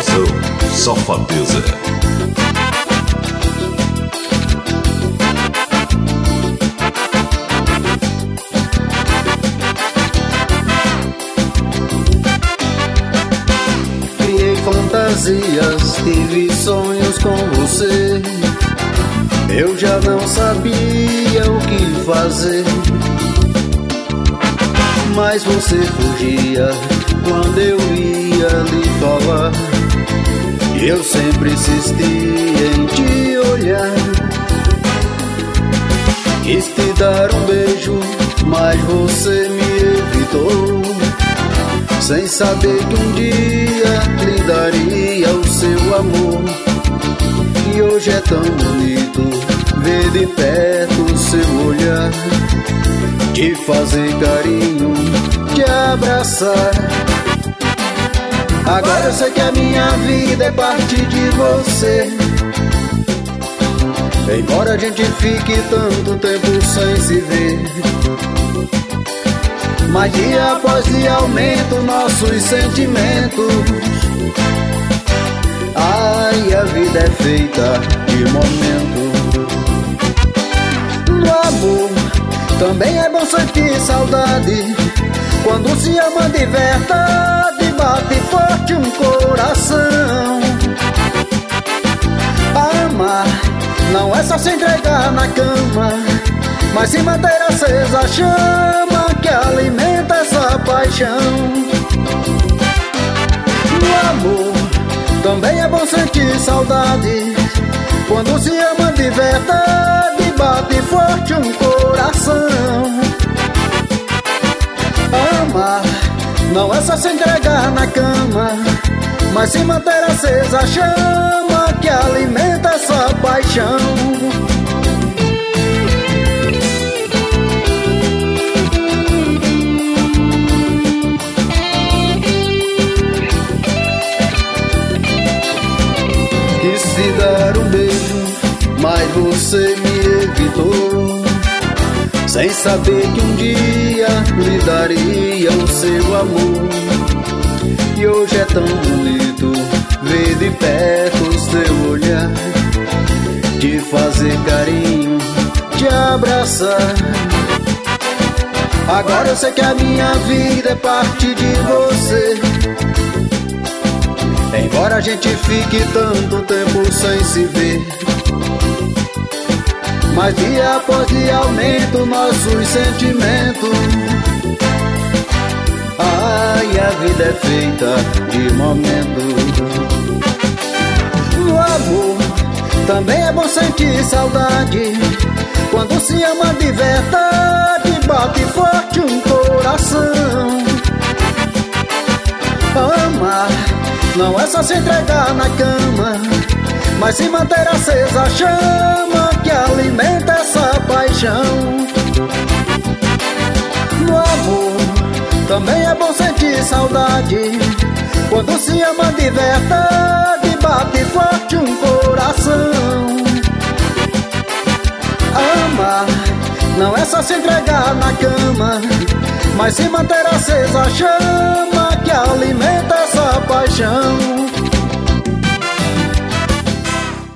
Explosão Safadeza. Criei fantasias, tive sonhos com você. Eu já não sabia o que fazer, mas você fugia quando eu ia lhe falar. Eu sempre insisti em te olhar. Quis te dar um beijo, mas você me evitou, sem saber que um dia lhe daria o seu amor. E hoje é tão bonito ver de perto o seu olhar, te fazer carinho, te abraçar. Agora eu sei que a minha vida é parte de você. Embora a gente fique tanto tempo sem se ver, mas dia após dia aumentam nossos sentimentos. Ai, a vida é feita de momentos. No amor também é bom sentir saudade. Quando se ama de verdade, bate forte um coração. Amar não é só se entregar na cama, mas se manter acesa a chama que alimenta essa paixão. No amor também é bom sentir saudade. Quando se ama de verdade, bate forte um coração. Amar não é só se entregar na cama, mas se manter acesa a chama que alimenta essa paixão. Quis te dar um beijo, mas você me evitou, sem saber que um dia lhe daria o seu amor. E hoje é tão bonito ver de perto o seu olhar, te fazer carinho, te abraçar. Agora eu sei que a minha vida é parte de você. Embora a gente fique tanto tempo sem se ver, mas dia após dia aumentam nossos sentimentos. Ai, a vida é feita de momentos. No amor também é bom sentir saudade. Quando se ama de verdade, bate forte um coração. Amar não é só se entregar na cama, mas se manter acesa a chama que alimenta essa paixão. No amor também é bom sentir saudade. Quando se ama de verdade, bate forte um coração. Amar não é só se entregar na cama, mas se manter acesa a chama que alimenta essa paixão.